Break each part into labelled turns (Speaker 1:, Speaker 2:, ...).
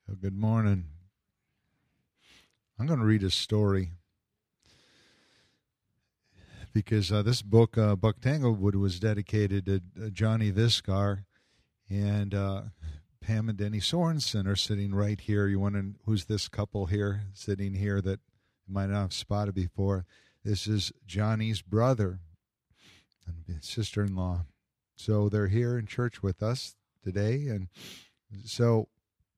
Speaker 1: Good morning. I'm going to read a story because this book, Buck Tanglewood, was dedicated to Johnny Viscar, and Pam and Denny Sorensen are sitting right here. You wondering who's this couple here sitting here that you might not have spotted before? This is Johnny's brother and sister-in-law. So they're here in church with us today, and so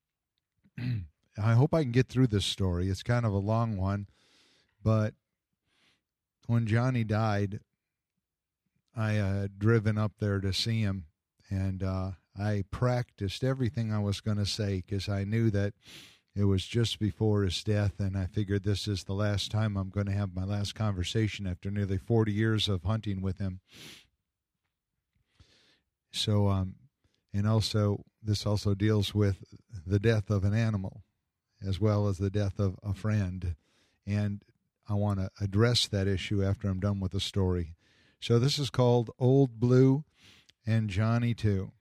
Speaker 1: I hope I can get through this story. It's kind of a long one, but when Johnny died, I had driven up there to see him, and I practiced everything I was going to say because I knew that it was just before his death, and I figured this is the last time I'm going to have my last conversation after nearly 40 years of hunting with him. So, and also, this also deals with the death of an animal as well as the death of a friend. And I want to address that issue after I'm done with the story. So this is called Old Blue and Johnny Too.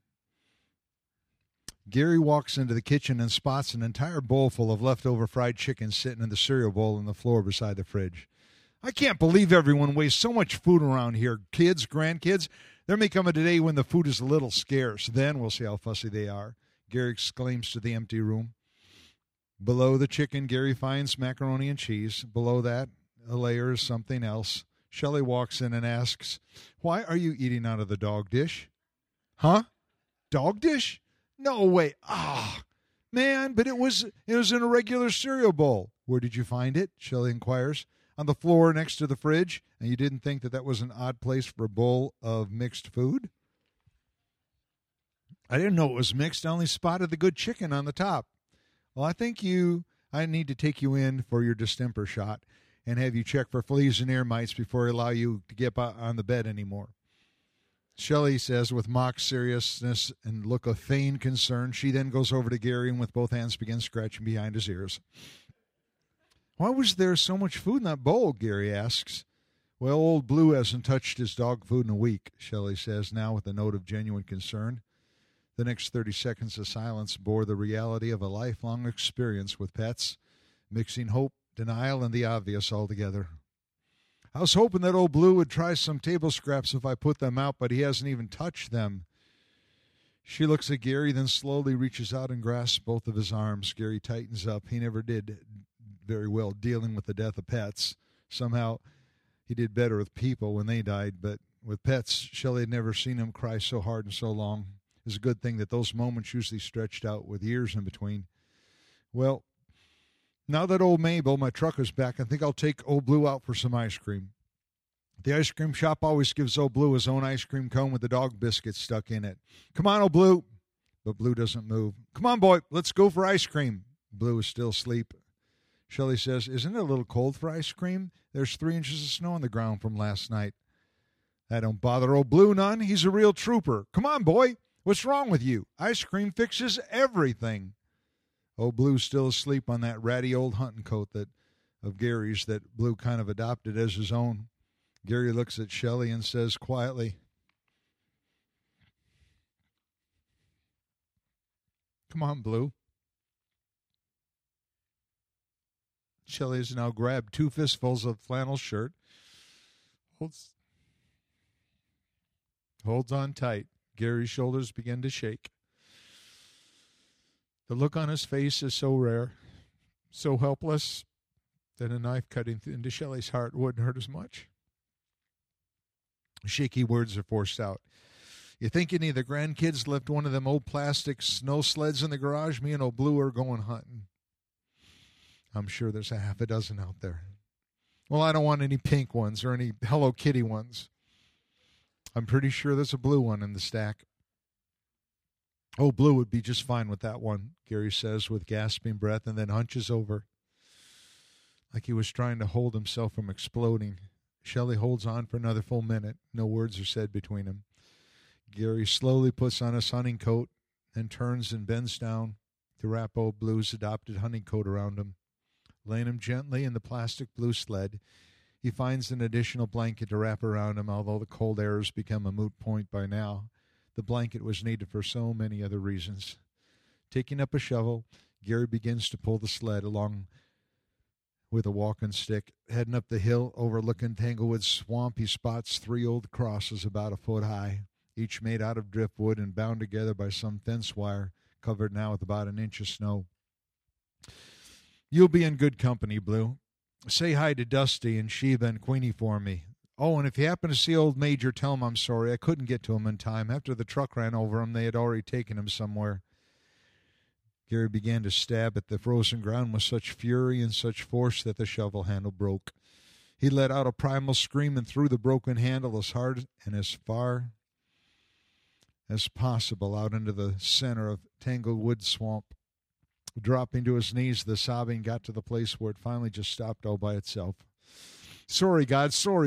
Speaker 1: Gary walks into the kitchen and spots an entire bowl full of leftover fried chicken sitting in the cereal bowl on the floor beside the fridge. I can't believe everyone wastes so much food around here. Kids, grandkids, there may come a day when the food is a little scarce. Then we'll see how fussy they are, Gary exclaims to the empty room. Below the chicken, Gary finds macaroni and cheese. Below that, a layer is something else. Shelley walks in and asks, "Why are you eating out of the dog dish?" "Huh? Dog dish? No way. Man, but it was in a regular cereal bowl." "Where did you find it?" Shelley inquires. "On the floor next to the fridge, and you didn't think that was an odd place for a bowl of mixed food?" "I didn't know it was mixed. I only spotted the good chicken on the top." "Well, I need to take you in for your distemper shot and have you check for fleas and ear mites before I allow you to get on the bed anymore." Shelley says with mock seriousness and look of feigned concern. She then goes over to Gary and with both hands begins scratching behind his ears. "Why was there so much food in that bowl?" Gary asks. "Well, Old Blue hasn't touched his dog food in a week," Shelley says now with a note of genuine concern. The next 30 seconds of silence bore the reality of a lifelong experience with pets, mixing hope, denial, and the obvious all together. "I was hoping that Old Blue would try some table scraps if I put them out, but he hasn't even touched them." She looks at Gary, then slowly reaches out and grasps both of his arms. Gary tightens up. He never did very well dealing with the death of pets. Somehow he did better with people when they died, but with pets, Shelley had never seen him cry so hard and so long. It was a good thing that those moments usually stretched out with years in between. "Well, now that old Mabel, my truck, is back, I think I'll take Old Blue out for some ice cream. The ice cream shop always gives Old Blue his own ice cream cone with the dog biscuits stuck in it. Come on, Old Blue." But Blue doesn't move. "Come on, boy, let's go for ice cream." Blue is still asleep. Shelley says, "Isn't it a little cold for ice cream? There's 3 inches of snow on the ground from last night." "That don't bother Old Blue none. He's a real trooper. Come on, boy. What's wrong with you? Ice cream fixes everything." Old Blue's still asleep on that ratty old hunting coat of Gary's that Blue kind of adopted as his own. Gary looks at Shelley and says quietly, "Come on, Blue." Shelley has now grabbed 2 fistfuls of flannel shirt, holds on tight. Gary's shoulders begin to shake. The look on his face is so rare, so helpless, that a knife cutting into Shelley's heart wouldn't hurt as much. Shaky words are forced out. "You think any of the grandkids left one of them old plastic snow sleds in the garage? Me and Old Blue are going hunting. I'm sure there's a half a dozen out there." "Well, I don't want any pink ones or any Hello Kitty ones." "I'm pretty sure there's a blue one in the stack." "Old Blue would be just fine with that one," Gary says with gasping breath and then hunches over like he was trying to hold himself from exploding. Shelley holds on for another full minute. No words are said between them. Gary slowly puts on his hunting coat and turns and bends down to wrap Old Blue's adopted hunting coat around him. Laying him gently in the plastic blue sled, he finds an additional blanket to wrap around him, although the cold air has become a moot point by now. The blanket was needed for so many other reasons. Taking up a shovel, Gary begins to pull the sled along with a walking stick. Heading up the hill overlooking Tanglewood Swamp, he spots 3 old crosses about a foot high, each made out of driftwood and bound together by some fence wire, covered now with about an inch of snow. You'll be in good company, Blue. Say hi to Dusty and Sheba and Queenie for me. Oh, and if you happen to see old Major, tell him I'm sorry. I couldn't get to him in time. After the truck ran over him, they had already taken him somewhere. Gary began to stab at the frozen ground with such fury and such force that the shovel handle broke. He let out a primal scream and threw the broken handle as hard and as far as possible out into the center of Tanglewood Swamp. Dropping to his knees, the sobbing got to the place where it finally just stopped all by itself. Sorry, God, sorry.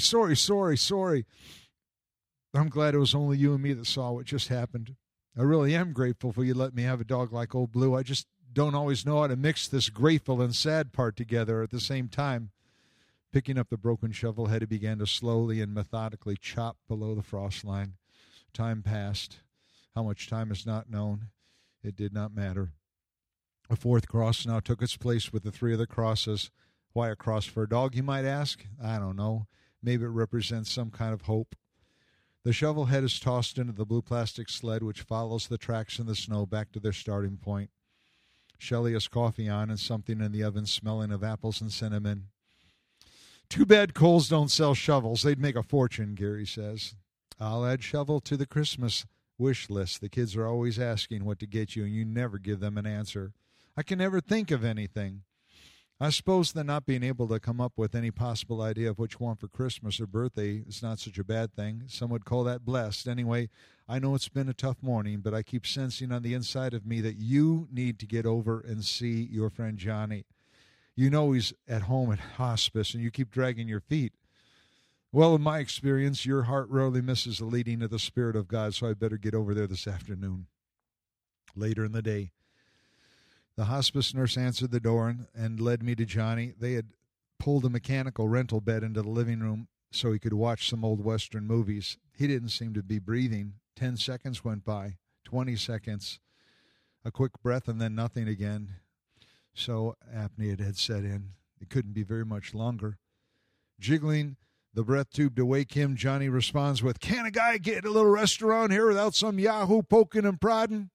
Speaker 1: I'm glad it was only you and me that saw what just happened. I really am grateful for you letting me have a dog like old Blue. I just don't always know how to mix this grateful and sad part together at the same time. Picking up the broken shovel head, he began to slowly and methodically chop below the frost line. Time passed. How much time is not known. It did not matter. A 4th cross now took its place with the 3 other crosses. Why a cross for a dog, you might ask? I don't know. Maybe it represents some kind of hope. The shovel head is tossed into the blue plastic sled, which follows the tracks in the snow back to their starting point. Shelley has coffee on and something in the oven smelling of apples and cinnamon. Too bad Kohl's don't sell shovels. They'd make a fortune, Gary says. I'll add shovel to the Christmas wish list. The kids are always asking what to get you, and you never give them an answer. I can never think of anything. I suppose that not being able to come up with any possible idea of which one for Christmas or birthday is not such a bad thing. Some would call that blessed. Anyway, I know it's been a tough morning, but I keep sensing on the inside of me that you need to get over and see your friend Johnny. You know he's at home at hospice, and you keep dragging your feet. Well, in my experience, your heart rarely misses the leading of the Spirit of God, so I better get over there this afternoon. Later in the day, the hospice nurse answered the door and led me to Johnny. They had pulled a mechanical rental bed into the living room so he could watch some old Western movies. He didn't seem to be breathing. 10 seconds went by, 20 seconds, a quick breath, and then nothing again. So apnea had set in. It couldn't be very much longer. Jiggling the breath tube to wake him, Johnny responds with, "Can a guy get a little rest around here without some yahoo poking and prodding?"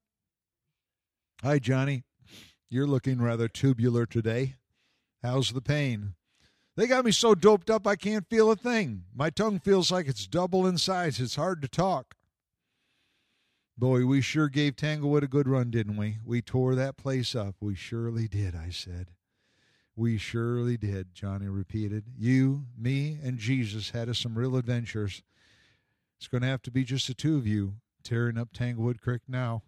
Speaker 1: "Hi, Johnny. You're looking rather tubular today. How's the pain?" "They got me so doped up I can't feel a thing. My tongue feels like it's double in size. It's hard to talk." "Boy, we sure gave Tanglewood a good run, didn't we? We tore that place up." "We surely did," I said. "We surely did," Johnny repeated. "You, me, and Jesus had us some real adventures. It's going to have to be just the 2 of you tearing up Tanglewood Creek now."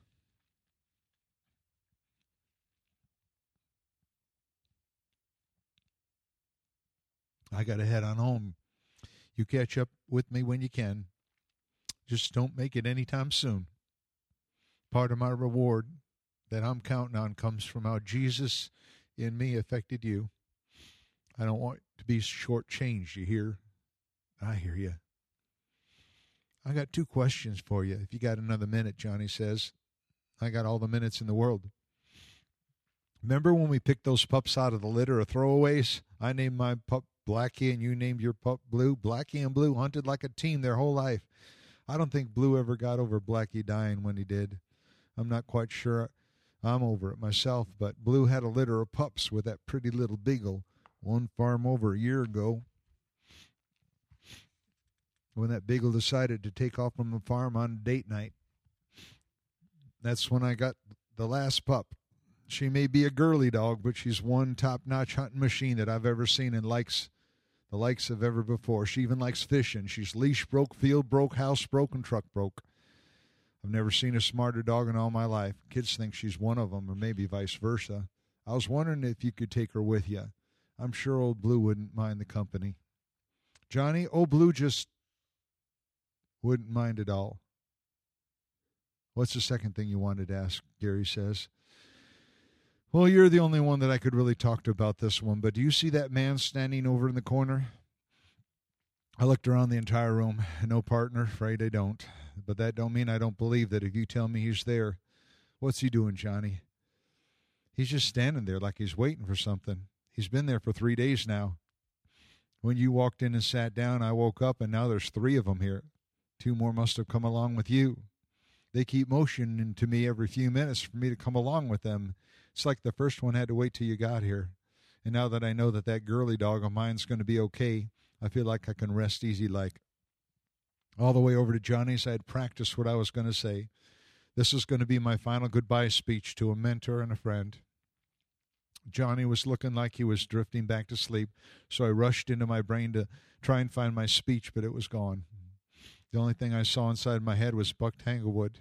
Speaker 1: I got to head on home. You catch up with me when you can. Just don't make it anytime soon. Part of my reward that I'm counting on comes from how Jesus in me affected you. I don't want to be shortchanged, you hear? I hear you. I got 2 questions for you. If you got another minute, Johnny says. I got all the minutes in the world. Remember when we picked those pups out of the litter of throwaways? I named my pup Blackie and you named your pup Blue. Blackie and Blue hunted like a team their whole life. I don't think Blue ever got over Blackie dying when he did. I'm not quite sure I'm over it myself, but Blue had a litter of pups with that pretty little beagle one farm over a year ago. When that beagle decided to take off from the farm on date night, that's when I got the last pup. She may be a girly dog, but she's one top-notch hunting machine that I've ever seen and likes the likes of ever before. She even likes fishing. She's leash broke, field broke, house broke, and truck broke. I've never seen a smarter dog in all my life. Kids think she's one of them, or maybe vice versa. I was wondering if you could take her with you. I'm sure old Blue wouldn't mind the company. Johnny, old Blue just wouldn't mind at all. What's the second thing you wanted to ask? Gary says. Well, you're the only one that I could really talk to about this one, but do you see that man standing over in the corner? I looked around the entire room. No partner, afraid I don't. But that don't mean I don't believe that if you tell me he's there. What's he doing, Johnny? He's just standing there like he's waiting for something. He's been there for 3 days now. When you walked in and sat down, I woke up, and now there's 3 of them here. 2 more must have come along with you. They keep motioning to me every few minutes for me to come along with them. It's like the first one had to wait till you got here. And now that I know that that girly dog of mine's going to be okay, I feel like I can rest easy like. All the way over to Johnny's, I had practiced what I was going to say. This is going to be my final goodbye speech to a mentor and a friend. Johnny was looking like he was drifting back to sleep, so I rushed into my brain to try and find my speech, but it was gone. The only thing I saw inside my head was Buck Tanglewood.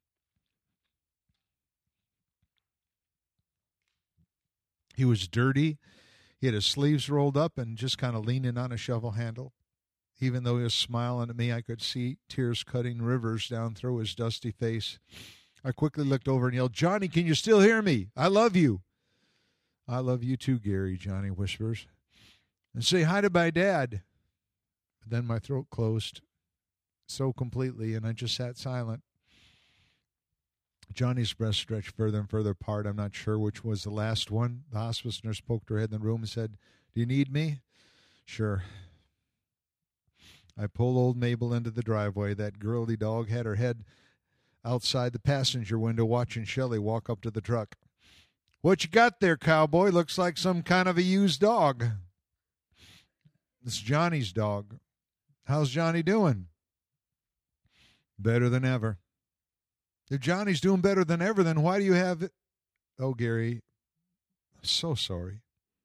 Speaker 1: He was dirty. He had his sleeves rolled up and just kind of leaning on a shovel handle. Even though he was smiling at me, I could see tears cutting rivers down through his dusty face. I quickly looked over and yelled, "Johnny, can you still hear me? I love you." "I love you too, Gary," Johnny whispers. "And say hi to my dad." But then my throat closed so completely, and I just sat silent. Johnny's breasts stretched further and further apart. I'm not sure which was the last one. The hospice nurse poked her head in the room and said, "Do you need me?" "Sure." I pulled old Mabel into the driveway. That girly dog had her head outside the passenger window watching Shelley walk up to the truck. "What you got there, cowboy? Looks like some kind of a used dog." "It's Johnny's dog." "How's Johnny doing?" "Better than ever." "If Johnny's doing better than ever, then why do you have it?" "Oh, Gary, I'm so sorry."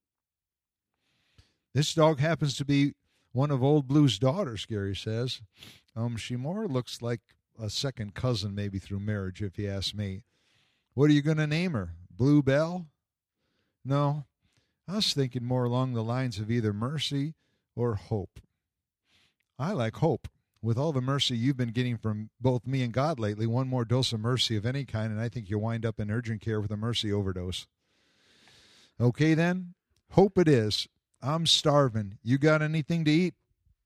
Speaker 1: "This dog happens to be one of Old Blue's daughters," Gary says. She more looks like a second cousin, maybe through marriage, if you ask me." "What are you going to name her? Blue Bell?" "No, I was thinking more along the lines of either Mercy or Hope." "I like Hope. With all the mercy you've been getting from both me and God lately, one more dose of mercy of any kind, and I think you'll wind up in urgent care with a mercy overdose." "Okay, then. Hope it is. I'm starving. You got anything to eat?"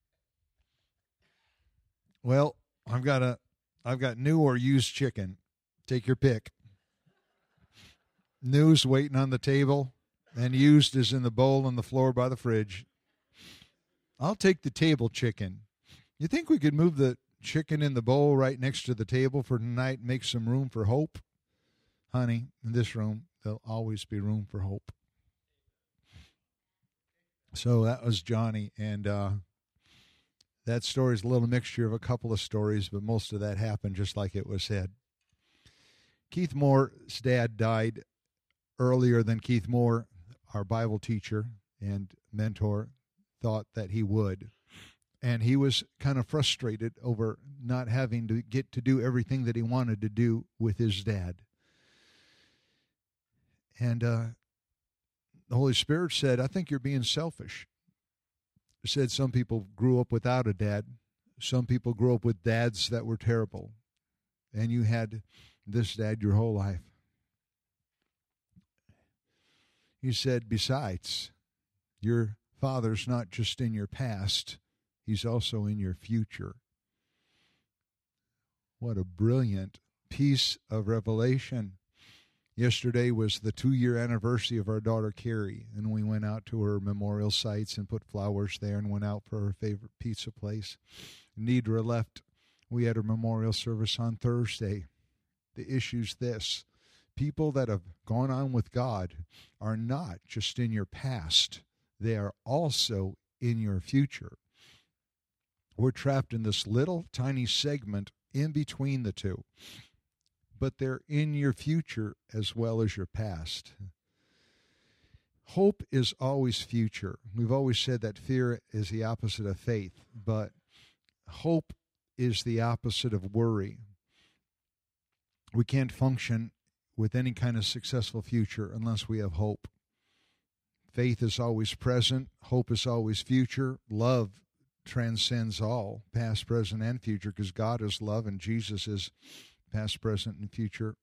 Speaker 1: "Well, I've got new or used chicken. Take your pick." New's waiting on the table, and used is in the bowl on the floor by the fridge. "I'll take the table chicken. You think we could move the chicken in the bowl right next to the table for tonight and make some room for Hope?" "Honey, in this room, there'll always be room for Hope." So that was Johnny, and that story is a little mixture of a couple of stories, but most of that happened just like it was said. Keith Moore's dad died earlier than Keith Moore, our Bible teacher and mentor, thought that he would. And he was kind of frustrated over not having to get to do everything that he wanted to do with his dad. And the Holy Spirit said, "I think you're being selfish." He said some people grew up without a dad. Some people grew up with dads that were terrible. And you had this dad your whole life. He said, "Besides, your father's not just in your past, he's also in your future." What a brilliant piece of revelation. Yesterday was the 2-year anniversary of our daughter Carrie, and we went out to her memorial sites and put flowers there and went out for her favorite pizza place. Nidra left. We had her memorial service on Thursday. The issue's this: people that have gone on with God are not just in your past, they are also in your future. We're trapped in this little tiny segment in between the two, but they're in your future as well as your past. Hope is always future. We've always said that fear is the opposite of faith, but hope is the opposite of worry. We can't function with any kind of successful future unless we have hope. Faith is always present. Hope is always future. Love transcends all, past, present, and future, because God is love and Jesus is past, present, and future.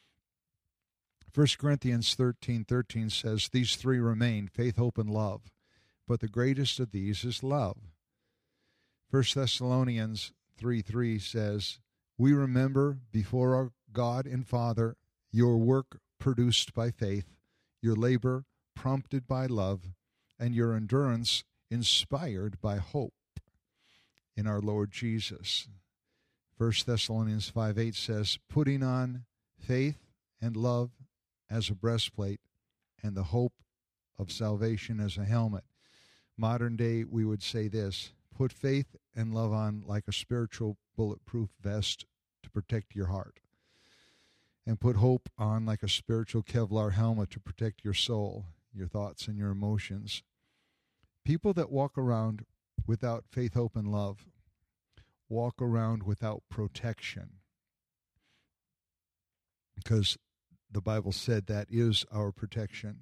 Speaker 1: 1 Corinthians 13:13 says, "These three remain, faith, hope, and love. But the greatest of these is love." 1 Thessalonians 3:3 says, "We remember before our God and Father your work produced by faith your labor prompted by love, and your endurance inspired by hope in our Lord Jesus. 1 Thessalonians 5:8 says, putting on faith and love as a breastplate, and the hope of salvation as a helmet. Modern day, we would say this: put faith and love on like a spiritual bulletproof vest to protect your heart, and put hope on like a spiritual Kevlar helmet to protect your soul, your thoughts, and your emotions. People that walk around without faith, hope, and love walk around without protection, because the Bible said that is our protection.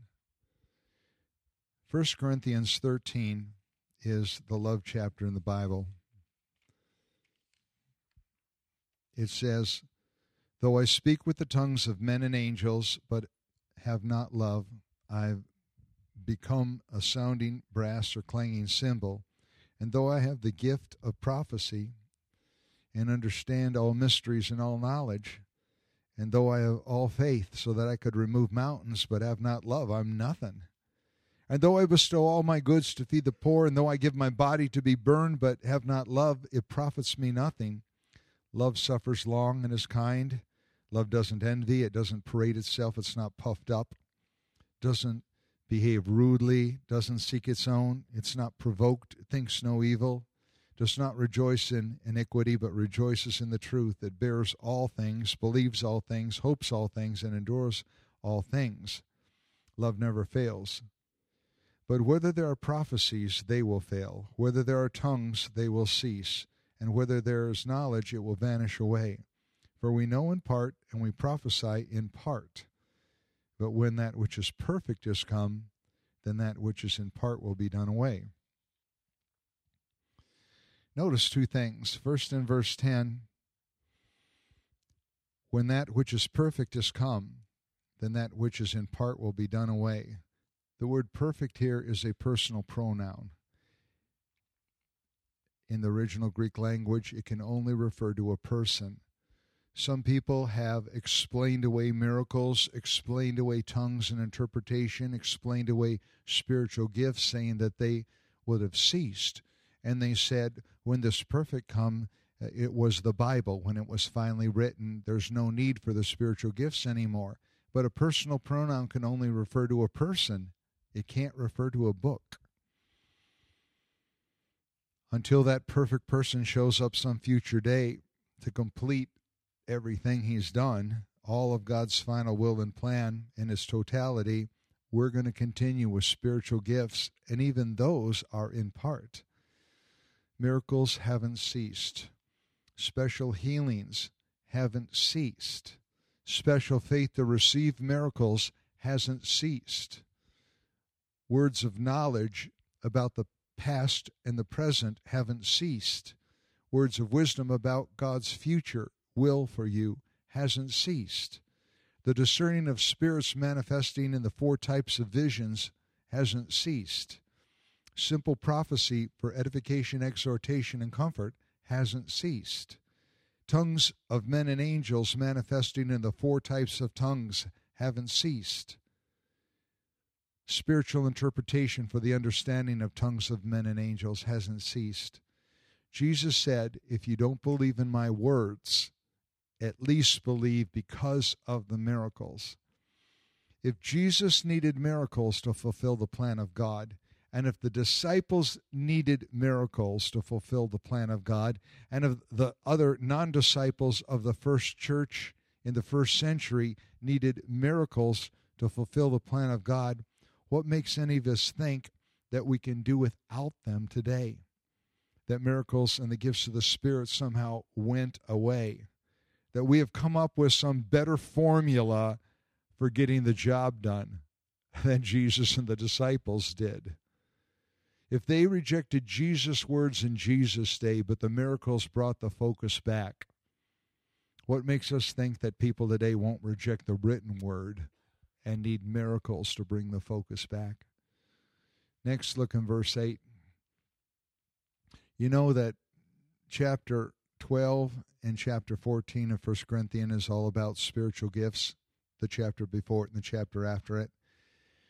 Speaker 1: 1 Corinthians 13 is the love chapter in the Bible. It says, though I speak with the tongues of men and angels, but have not love, I've become a sounding brass or clanging cymbal. And though I have the gift of prophecy and understand all mysteries and all knowledge, and though I have all faith so that I could remove mountains, but have not love, I'm nothing. And though I bestow all my goods to feed the poor, and though I give my body to be burned, but have not love, it profits me nothing. Love suffers long and is kind. Love doesn't envy. It doesn't parade itself. It's not puffed up. Doesn't behave rudely. Doesn't seek its own. It's not provoked. It thinks no evil. Does not rejoice in iniquity, but rejoices in the truth. It bears all things, believes all things, hopes all things, and endures all things. Love never fails. But whether there are prophecies, they will fail. Whether there are tongues, they will cease. And whether there is knowledge, it will vanish away. For we know in part, and we prophesy in part. But when that which is perfect is come, then that which is in part will be done away. Notice two things. First, in verse 10, when that which is perfect is come, then that which is in part will be done away. The word perfect here is a personal pronoun. In the original Greek language, it can only refer to a person. Some people have explained away miracles, explained away tongues and interpretation, explained away spiritual gifts, saying that they would have ceased. And they said, when this perfect come, it was the Bible. When it was finally written, there's no need for the spiritual gifts anymore. But a personal pronoun can only refer to a person. It can't refer to a book. Until that perfect person shows up some future day to complete everything he's done, all of God's final will and plan in its totality, we're going to continue with spiritual gifts, and even those are in part. Miracles haven't ceased. Special healings haven't ceased. Special faith to receive miracles hasn't ceased. Words of knowledge about the past and the present haven't ceased. Words of wisdom about God's future will for you hasn't ceased. The discerning of spirits manifesting in the four types of visions hasn't ceased. Simple prophecy for edification, exhortation, and comfort hasn't ceased. Tongues of men and angels manifesting in the four types of tongues haven't ceased. Spiritual interpretation for the understanding of tongues of men and angels hasn't ceased. Jesus said, if you don't believe in my words, at least believe because of the miracles. If Jesus needed miracles to fulfill the plan of God, and if the disciples needed miracles to fulfill the plan of God, and if the other non-disciples of the first church in the first century needed miracles to fulfill the plan of God, what makes any of us think that we can do without them today? That miracles and the gifts of the Spirit somehow went away? That we have come up with some better formula for getting the job done than Jesus and the disciples did? If they rejected Jesus' words in Jesus' day, but the miracles brought the focus back, what makes us think that people today won't reject the written word and need miracles to bring the focus back? Next, look in verse 8. You know that chapter 12 and chapter 14 of 1 Corinthians is all about spiritual gifts, the chapter before it and the chapter after it.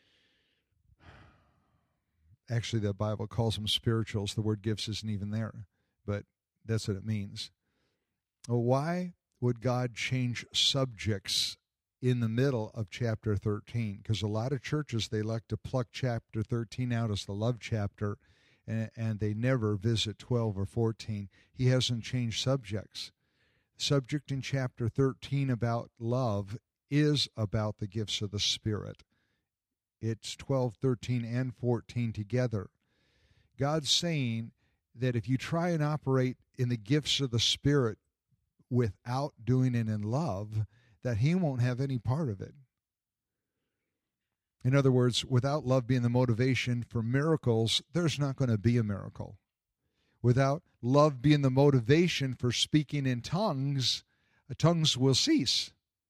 Speaker 1: Actually, the Bible calls them spirituals. The word gifts isn't even there, but that's what it means. Well, why would God change subjects in the middle of chapter 13? Because a lot of churches, they like to pluck chapter 13 out as the love chapter, and they never visit 12 or 14. He hasn't changed subjects. Subject in chapter 13 about love is about the gifts of the Spirit. It's 12, 13, and 14 together. God's saying that if you try and operate in the gifts of the Spirit without doing it in love, that he won't have any part of it. In other words, without love being the motivation for miracles, there's not going to be a miracle. Without love being the motivation for speaking in tongues, tongues will cease.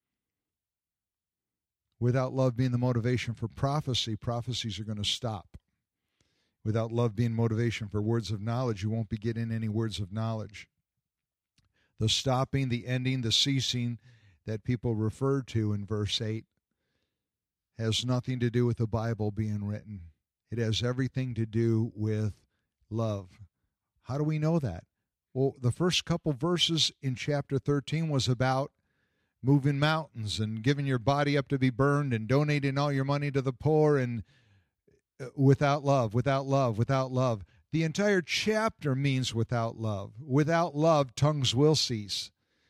Speaker 1: Without love being the motivation for prophecy, prophecies are going to stop. Without love being motivation for words of knowledge, you won't be getting any words of knowledge. The stopping, the ending, the ceasing that people refer to in verse 8 has nothing to do with the Bible being written. It has everything to do with love. How do we know that? Well, the first couple verses in chapter 13 was about moving mountains and giving your body up to be burned and donating all your money to the poor, and without love, without love, without love. The entire chapter means without love. Without love, tongues will cease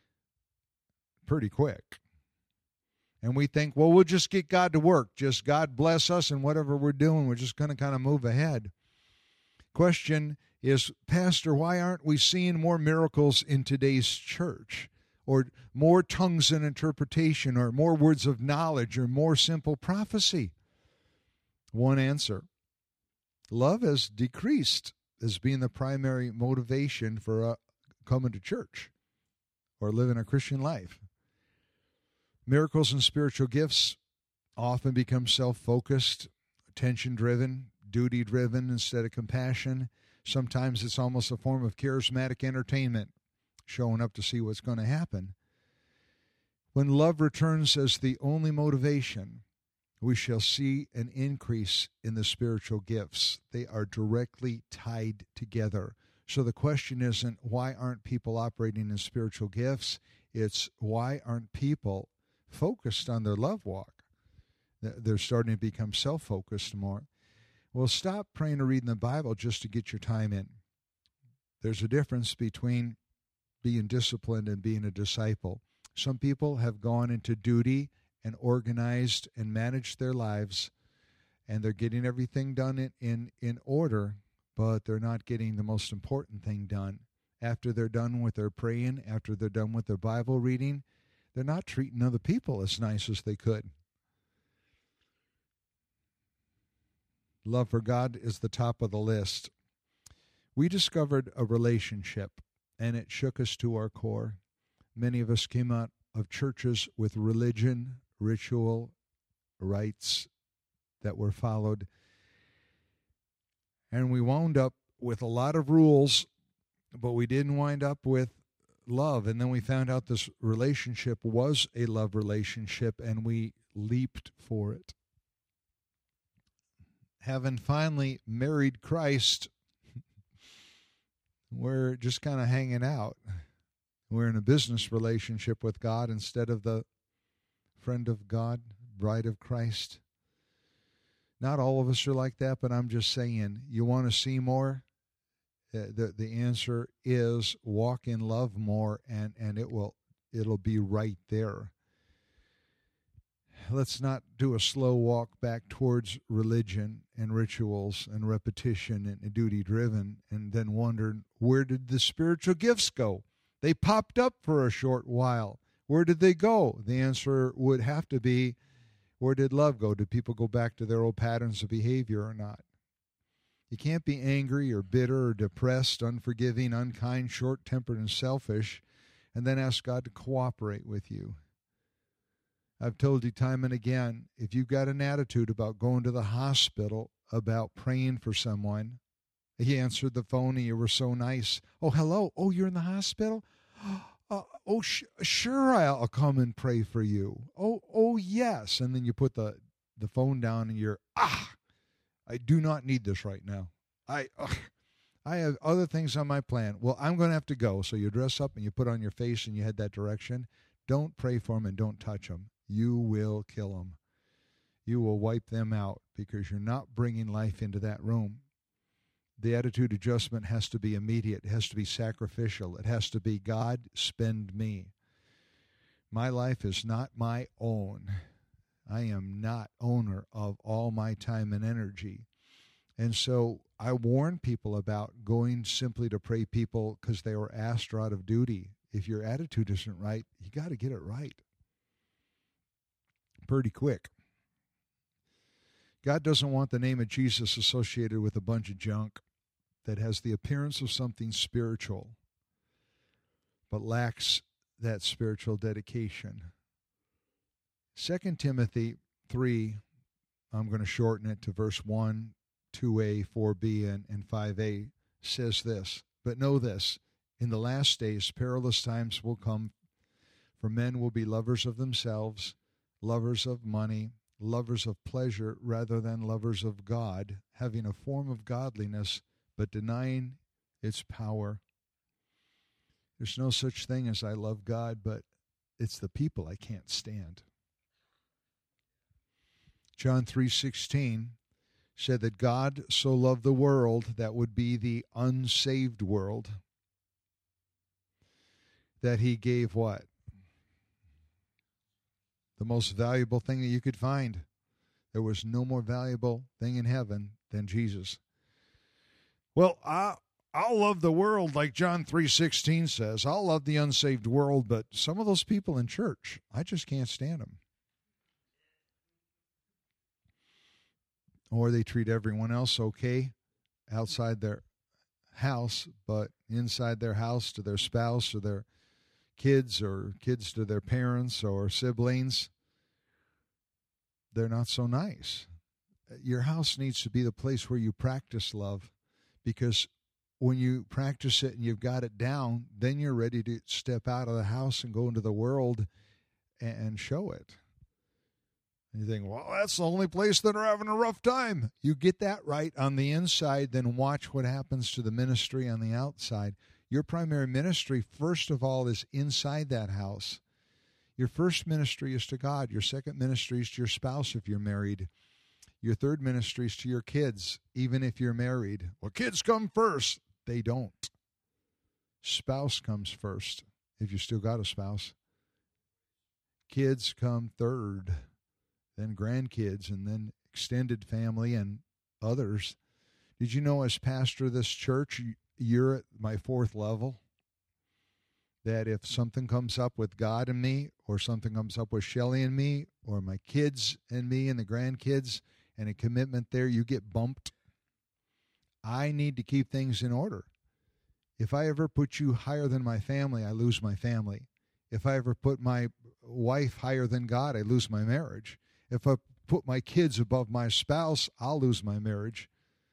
Speaker 1: pretty quick. And we think, well, we'll just get God to work. Just God bless us, and whatever we're doing, we're just going to kind of move ahead. Question is, Pastor, why aren't we seeing more miracles in today's church? Or more tongues and interpretation, or more words of knowledge, or more simple prophecy? One answer: love has decreased as being the primary motivation for coming to church or living a Christian life. Miracles and spiritual gifts often become self-focused, attention-driven, duty-driven instead of compassion. Sometimes it's almost a form of charismatic entertainment, showing up to see what's going to happen. When love returns as the only motivation, we shall see an increase in the spiritual gifts. They are directly tied together. So the question isn't, why aren't people operating in spiritual gifts? It's, why aren't people focused on their love walk? They're starting to become self-focused more. Well, stop praying or reading the Bible just to get your time in. There's a difference between being disciplined and being a disciple. Some people have gone into duty and organized and managed their lives, and they're getting everything done in order, but they're not getting the most important thing done. After they're done with their praying, after they're done with their Bible reading, they're not treating other people as nice as they could. Love for God is the top of the list. We discovered a relationship, and it shook us to our core. Many of us came out of churches with religion, ritual, rites that were followed, and we wound up with a lot of rules, but we didn't wind up with love. And then we found out this relationship was a love relationship, and we leaped for it. Having finally married Christ, we're just kind of hanging out. We're in a business relationship with God instead of the friend of God, bride of Christ. Not all of us are like that, but I'm just saying, you want to see more? The answer is walk in love more, and it'll be right there. Let's not do a slow walk back towards religion and rituals and repetition and duty-driven, and then wonder, where did the spiritual gifts go? They popped up for a short while. Where did they go? The answer would have to be, where did love go? Did people go back to their old patterns of behavior or not? You can't be angry or bitter or depressed, unforgiving, unkind, short-tempered, and selfish, and then ask God to cooperate with you. I've told you time and again, if you've got an attitude about going to the hospital, about praying for someone, he answered the phone and you were so nice. Oh, hello. Oh, you're in the hospital? Sure, I'll come and pray for you. Oh, yes. And then you put the phone down and you're, I do not need this right now. I have other things on my plan. Well, I'm going to have to go. So you dress up and you put on your face and you head that direction. Don't pray for them and don't touch them. You will kill them. You will wipe them out because you're not bringing life into that room. The attitude adjustment has to be immediate. It has to be sacrificial. It has to be, God, spend me. My life is not my own. I am not owner of all my time and energy. And so I warn people about going simply to pray people because they were asked or out of duty. If your attitude isn't right, you got to get it right. Pretty quick. God doesn't want the name of Jesus associated with a bunch of junk that has the appearance of something spiritual, but lacks that spiritual dedication. 2 Timothy 3, I'm going to shorten it to verse 1, 2a, 4b, and 5a, says this, but know this, in the last days perilous times will come, for men will be lovers of themselves, lovers of money, lovers of pleasure rather than lovers of God, having a form of godliness, but denying its power. There's no such thing as I love God, but it's the people I can't stand. John 3:16 said that God so loved the world, that would be the unsaved world, that he gave what? The most valuable thing that you could find. There was no more valuable thing in heaven than Jesus. Well, I'll love the world like John 3:16 says. I'll love the unsaved world, but some of those people in church, I just can't stand them. Or they treat everyone else okay outside their house, but inside their house to their spouse or their kids or kids to their parents or siblings, they're not so nice. Your house needs to be the place where you practice love, because when you practice it and you've got it down, then you're ready to step out of the house and go into the world and show it. And you think, well, that's the only place that are having a rough time. You get that right on the inside, then watch what happens to the ministry on the outside. Your primary ministry, first of all, is inside that house. Your first ministry is to God. Your second ministry is to your spouse if you're married. Your third ministry is to your kids, even if you're married. Well, kids come first. They don't. Spouse comes first, if you still got a spouse. Kids come third, then grandkids, and then extended family and others. Did you know, as pastor of this church, you're at my fourth level? That if something comes up with God and me, or something comes up with Shelley and me, or my kids and me and the grandkids, and a commitment there, you get bumped. I need to keep things in order. If I ever put you higher than my family, I lose my family. If I ever put my wife higher than God, I lose my marriage. If I put my kids above my spouse, I'll lose my marriage.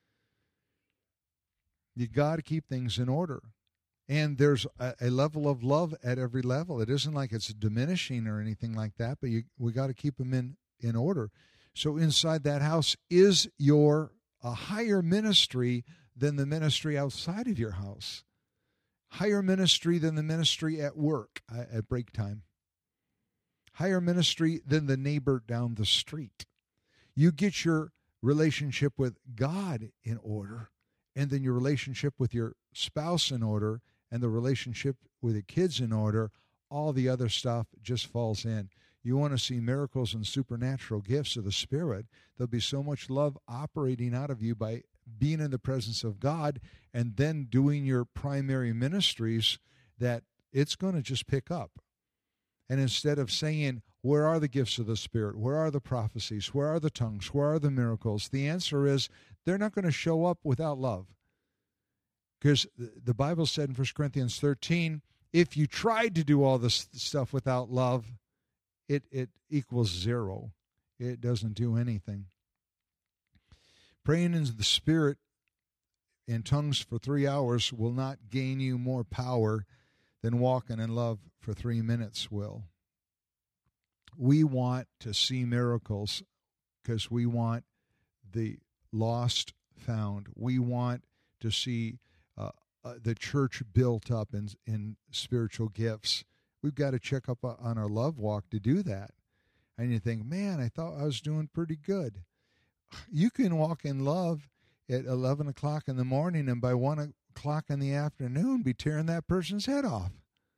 Speaker 1: You got to keep things in order. And there's a level of love at every level. It isn't like it's diminishing or anything like that, but we got to keep them in order. So inside that house is a higher ministry than the ministry outside of your house. Higher ministry than the ministry at work at break time. Higher ministry than the neighbor down the street. You get your relationship with God in order, and then your relationship with your spouse in order, and the relationship with the kids in order. All the other stuff just falls in. You want to see miracles and supernatural gifts of the Spirit. There'll be so much love operating out of you by being in the presence of God and then doing your primary ministries that it's going to just pick up. And instead of saying, where are the gifts of the Spirit? Where are the prophecies? Where are the tongues? Where are the miracles? The answer is they're not going to show up without love. Because the Bible said in 1 Corinthians 13, if you tried to do all this stuff without love, it equals zero. It doesn't do anything. Praying in the Spirit in tongues for 3 hours will not gain you more power than walking in love for 3 minutes will. We want to see miracles because we want the lost found. We want to see the church built up in spiritual gifts. We've got to check up on our love walk to do that. And you think, man, I thought I was doing pretty good. You can walk in love at 11 o'clock in the morning and by 1 o'clock in the afternoon be tearing that person's head off.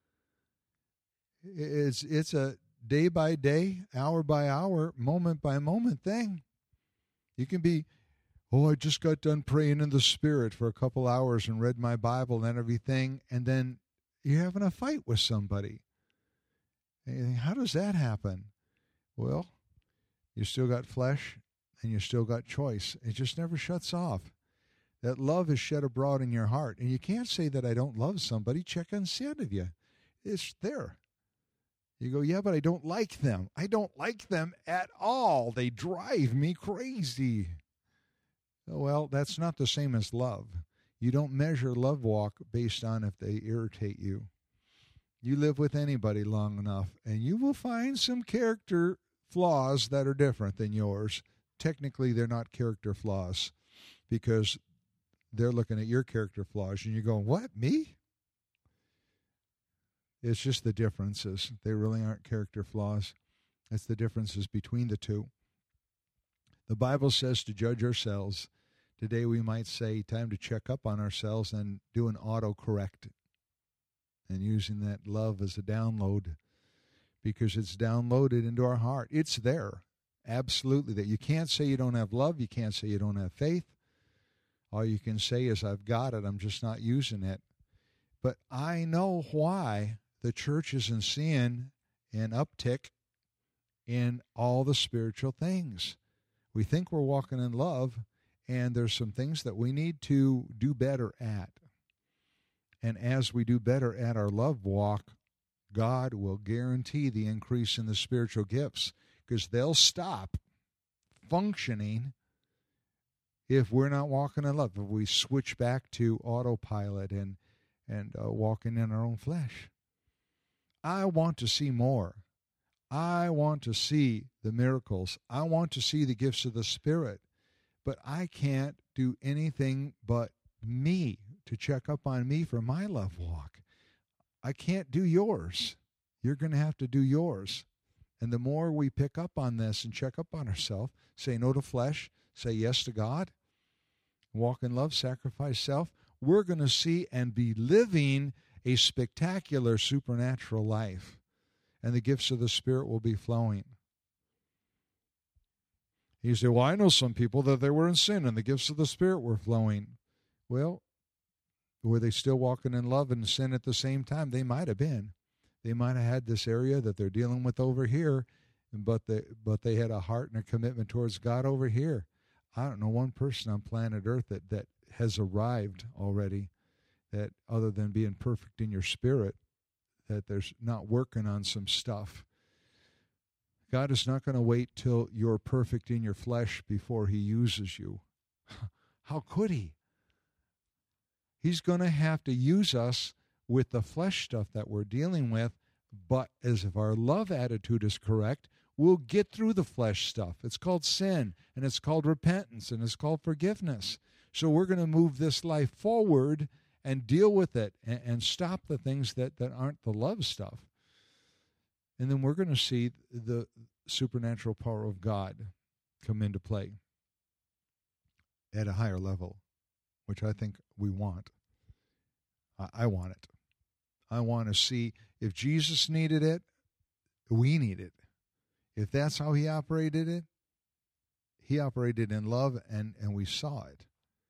Speaker 1: It's a day by day, hour by hour, moment by moment thing. You can be, I just got done praying in the Spirit for a couple hours and read my Bible and everything, and then you're having a fight with somebody. And you think, how does that happen? Well, you still got flesh and you still got choice. It just never shuts off. That love is shed abroad in your heart. And you can't say that I don't love somebody. Check inside of you. It's there. You go, yeah, but I don't like them. I don't like them at all. They drive me crazy. Well, that's not the same as love. You don't measure love walk based on if they irritate you. You live with anybody long enough, and you will find some character flaws that are different than yours. Technically, they're not character flaws because they're looking at your character flaws, and you're going, what, me? It's just the differences. They really aren't character flaws. It's the differences between the two. The Bible says to judge ourselves. Today we might say time to check up on ourselves and do an autocorrect. And using that love as a download because it's downloaded into our heart. It's there. Absolutely. That you can't say you don't have love. You can't say you don't have faith. All you can say is, I've got it. I'm just not using it. But I know why the church isn't seeing an uptick in all the spiritual things. We think we're walking in love, and there's some things that we need to do better at. And as we do better at our love walk, God will guarantee the increase in the spiritual gifts because they'll stop functioning if we're not walking in love, if we switch back to autopilot and walking in our own flesh. I want to see more. I want to see the miracles. I want to see the gifts of the Spirit. But I can't do anything but me to check up on me for my love walk. I can't do yours. You're going to have to do yours. And the more we pick up on this and check up on ourselves, say no to flesh, say yes to God, walk in love, sacrifice self, we're going to see and be living a spectacular supernatural life. And the gifts of the Spirit will be flowing. You say, well, I know some people that they were in sin and the gifts of the Spirit were flowing. Well, were they still walking in love and sin at the same time? They might have been. They might have had this area that they're dealing with over here, but they had a heart and a commitment towards God over here. I don't know one person on planet Earth that has arrived already, that other than being perfect in your spirit, that there's not working on some stuff. God is not going to wait till you're perfect in your flesh before he uses you. How could he? He's going to have to use us with the flesh stuff that we're dealing with, but as if our love attitude is correct, we'll get through the flesh stuff. It's called sin, and it's called repentance, and it's called forgiveness. So we're going to move this life forward and deal with it and stop the things that aren't the love stuff. And then we're going to see the supernatural power of God come into play at a higher level, which I think we want. I want it. I want to see if Jesus needed it, we need it. If that's how he operated it, he operated in love, and we saw it.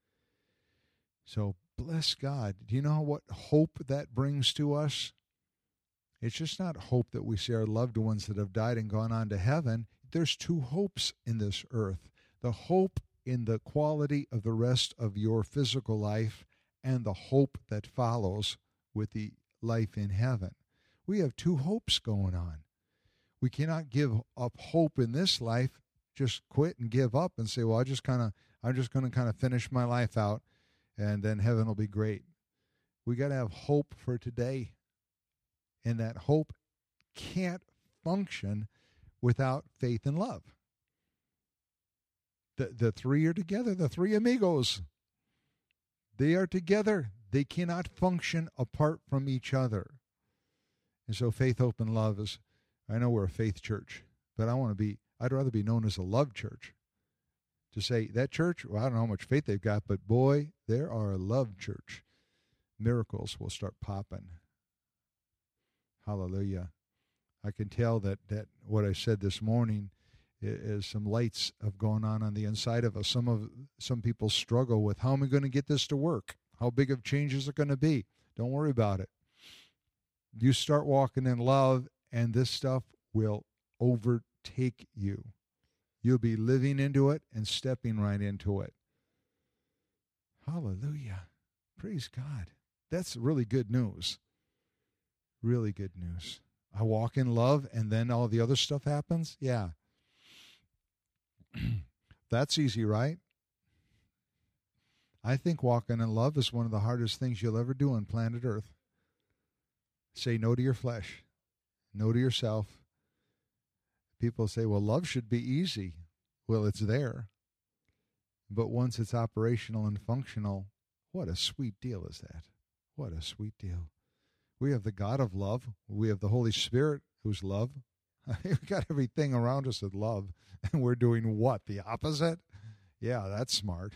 Speaker 1: So bless God. Do you know what hope that brings to us? It's just not hope that we see our loved ones that have died and gone on to heaven. There's two hopes in this earth. The hope in the quality of the rest of your physical life and the hope that follows with the life in heaven. We have two hopes going on. We cannot give up hope in this life, just quit and give up and say, well, I'm just going to kind of finish my life out and then heaven will be great. We got to have hope for today. And that hope can't function without faith and love. The three are together, the three amigos. They are together. They cannot function apart from each other. And so faith, hope, and love is, I know we're a faith church, but I'd rather be known as a love church. To say that church, well, I don't know how much faith they've got, but boy, there are a love church. Miracles will start popping. Hallelujah. I can tell that what I said this morning is some lights have gone on the inside of us. Some people struggle with, how am I going to get this to work? How big of changes are going to be? Don't worry about it. You start walking in love, and this stuff will overtake you. You'll be living into it and stepping right into it. Hallelujah. Praise God. That's really good news. Really good news. I walk in love, and then all the other stuff happens? Yeah. That's easy, right? I think walking in love is one of the hardest things you'll ever do on planet Earth. Say no to your flesh. No to yourself. People say, well, love should be easy. Well, it's there. But once it's operational and functional, what a sweet deal is that? What a sweet deal. We have the God of love. We have the Holy Spirit who's love. We've got everything around us with love. And we're doing what? The opposite? Yeah, that's smart.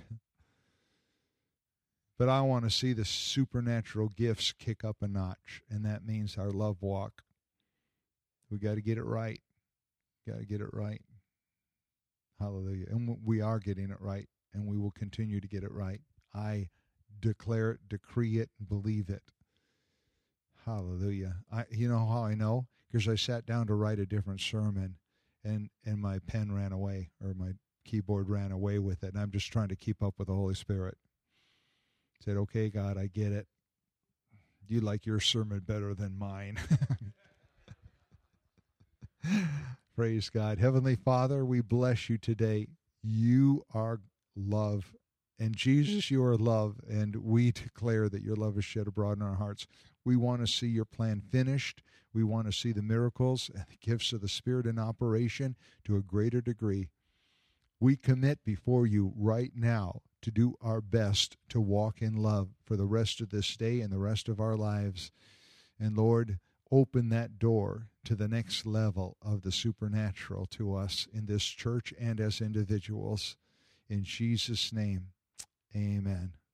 Speaker 1: But I want to see the supernatural gifts kick up a notch, and that means our love walk. We got to get it right. Got to get it right. Hallelujah. And we are getting it right, and we will continue to get it right. I declare it, decree it, and believe it. Hallelujah. You know how I know? Because I sat down to write a different sermon, and my pen ran away, or my keyboard ran away with it, and I'm just trying to keep up with the Holy Spirit. Said, okay, God, I get it. You like your sermon better than mine. Praise God. Heavenly Father, we bless you today. You are love. And Jesus, you are love. And we declare that your love is shed abroad in our hearts. We want to see your plan finished. We want to see the miracles and the gifts of the Spirit in operation to a greater degree. We commit before you right now to do our best to walk in love for the rest of this day and the rest of our lives. And Lord, open that door to the next level of the supernatural to us in this church and as individuals. In Jesus' name, amen.